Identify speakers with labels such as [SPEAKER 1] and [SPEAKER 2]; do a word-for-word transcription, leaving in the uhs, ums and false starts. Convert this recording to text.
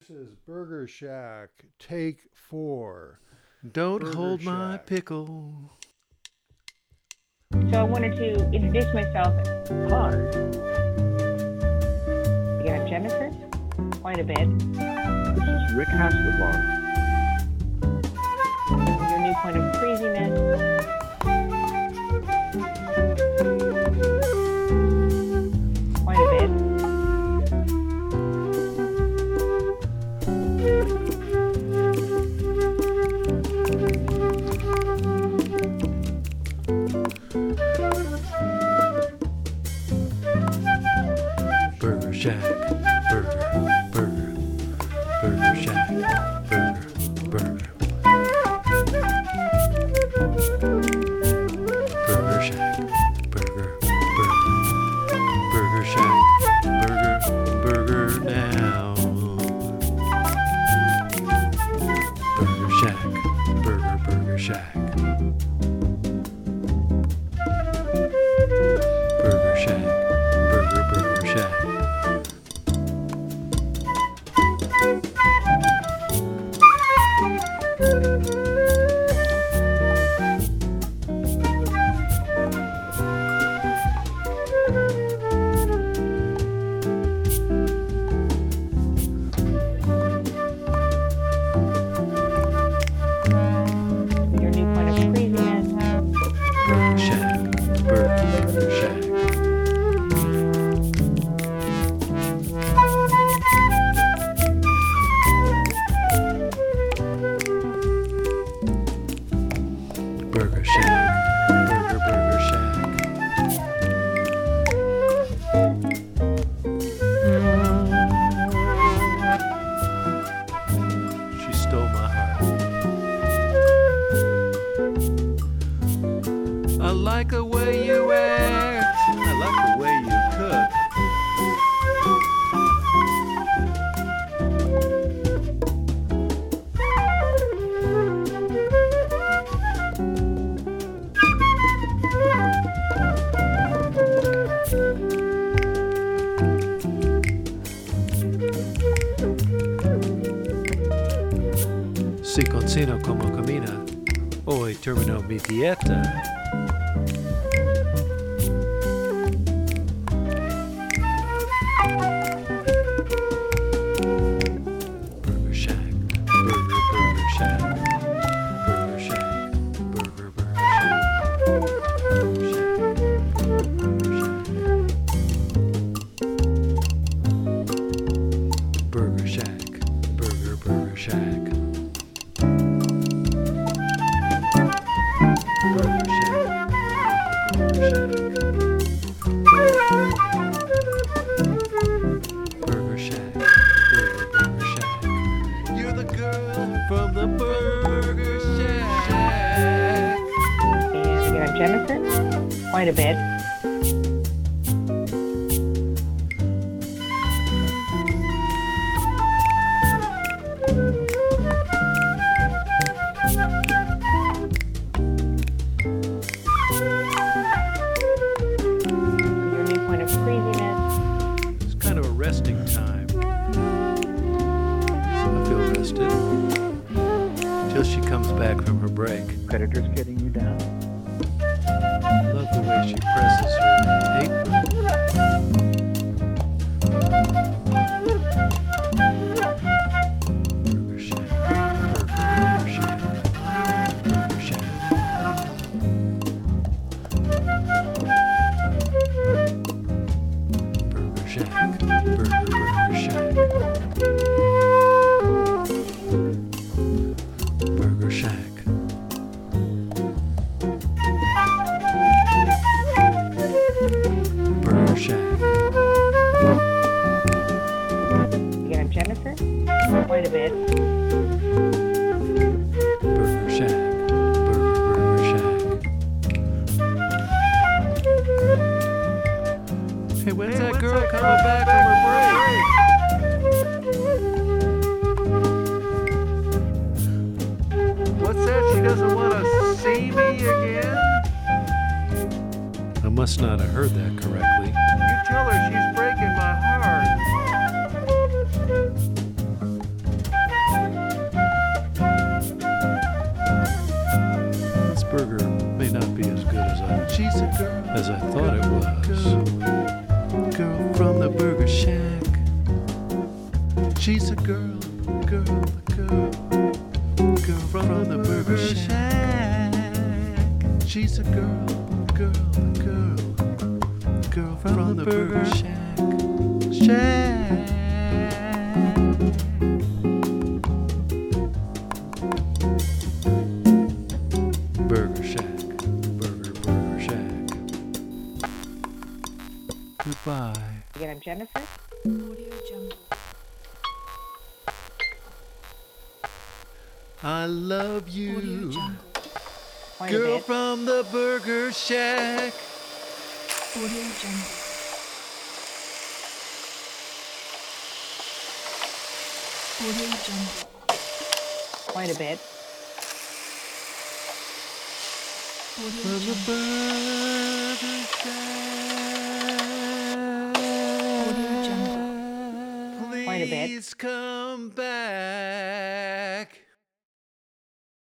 [SPEAKER 1] This is Burger Shack, take four.
[SPEAKER 2] Don't
[SPEAKER 1] Burger
[SPEAKER 2] hold my
[SPEAKER 1] Shack.
[SPEAKER 2] pickle.
[SPEAKER 3] So I wanted to introduce myself.
[SPEAKER 4] Hi,
[SPEAKER 3] Again, I'm Jennifer. Quite a bit.
[SPEAKER 4] this is Rick Hasselblad.
[SPEAKER 3] Your new point of craziness. Quite a bit.
[SPEAKER 2] Burger Shack, burger, burger, Burger Shack, burger, burger. Burger Shack, burger, burger, Burger Shack, burger, burger now. Burger Shack, burger, burger Shack. Burger Shack, burger, burger Shack.
[SPEAKER 3] Your new point of craziness.
[SPEAKER 2] Burger Shack, burger, burger Shack. Burger Shack, burger, burger Shack. She stole my heart. I like the way you act. I like the way you cook. Si cocino como camina, hoy termino mi dieta. Burger Shack, burger, burger Shack. Burger Shack, burger, burger Shack. Burger Shack, burger Shack. Burger Shack, burger, burger Shack. Burger Shack, Burger Shack. Burger Shack, burger, burger Shack. You're the girl from the Burger Shack.
[SPEAKER 3] And again, I'm Jennifer. Quite a bit. Your new point of craziness.
[SPEAKER 2] It's kind of a resting time. I feel rested till she comes back from her break.
[SPEAKER 4] Predators getting you down.
[SPEAKER 2] I love the way she presses her apron. Burger Shack, burger, burger Shack, Burger Shack. Burger Shack, burger, burger Shack. Burger Shack. Burger Shack.
[SPEAKER 3] Again, I'm Jennifer. Quite a bit.
[SPEAKER 2] Burger Shack. Burger, burger Shack. Hey, when's that girl coming back from her break? What's that? She doesn't want to see me again? I must not have heard that correctly. You tell her she's breaking my heart. as I thought it was. Girl from the Burger Shack. She's a girl, girl, girl. Girl from the Burger Shack. She's a girl, girl, girl. Girl from the Burger Shack. Shack. Burger Shack. Burger, Burger Shack. Goodbye.
[SPEAKER 3] Again, I'm Jennifer.
[SPEAKER 5] Audio Jungle.
[SPEAKER 2] I love
[SPEAKER 5] Audio
[SPEAKER 2] you.
[SPEAKER 5] Jungle.
[SPEAKER 3] Quite a
[SPEAKER 2] Girl
[SPEAKER 3] bit.
[SPEAKER 2] from the Burger Shack.
[SPEAKER 5] Audio Jungle. Audio Jungle.
[SPEAKER 3] Quite a bit.
[SPEAKER 5] Audio
[SPEAKER 2] From the
[SPEAKER 5] Jungle.
[SPEAKER 2] Burger Shack.
[SPEAKER 5] Audio Jungle.
[SPEAKER 3] Quite a bit.
[SPEAKER 2] Please come back.